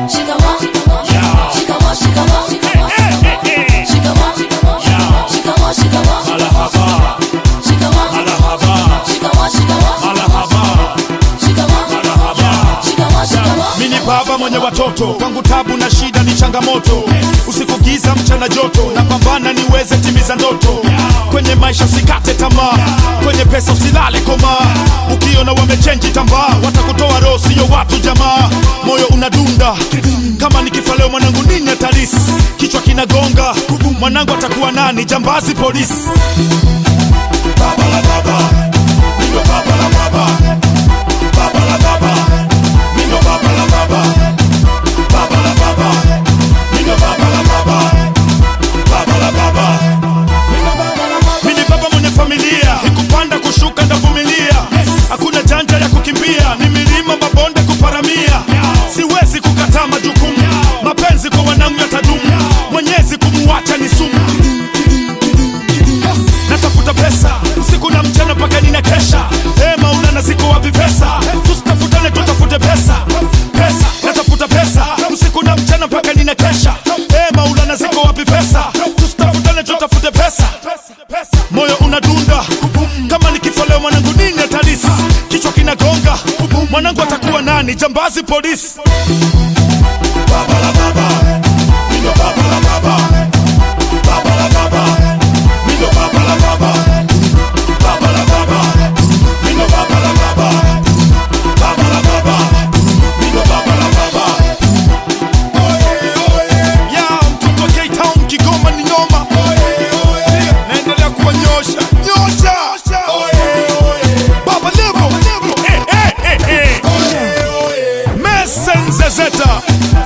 Baba mwenye watoto, kwangu tabu na shida ni changamoto. Usiku giza mchana joto, napambana niweze timiza ndoto. Kwenye maisha usikate tamaa, kwenye pesa usilale koma. Ukiona wamechange tambaa, watakutoa roho sio watu jamaa. Moyo unadunda, kama nikifa leo mwanangu nini atalisi. Kichwa kinagonga, mwanangu atakuwa nani? Jambazi polisi. Baba la baba, ndio baba la baba. Baba la baba, ndio baba la baba. Baba la baba, ndio baba la baba. Baba la baba, mimi baba mwenye familia. Kupanda kushuka ndavumilia, hakuna janja ya kukimbia. Ni milima mabonde kuparamia, siwezi kukataa majukumu. Mapenzi kwa wanangu yatadumu, Mwenyezi kumuacha ni sumu. Natafuta pesa usiku na mchana mpaka ninakesha. Maulana ziko wapi pesa? Tusitafutane tutafute pesa. Pesa, natafuta pesa usiku na mchana mpaka ninakesha. Maulana ziko wapi pesa? Tusitafutane tutafute pesa. Moyo unadunda, kama nikifa leo mwanangu nini atalisi. Kichwa kinagonga, mwanangu atakuwa nani? Jambazi polisi. Baba la baba, ndio baba la baba. Baba la baba, ndio baba la baba. Baba la baba, ndio baba la baba. Baba la baba, ndio baba la baba. Ya mtoto K-Town Kigoma ni noma. Naendelea kuwanyosha nyosha. Baba Levo Messense Zeta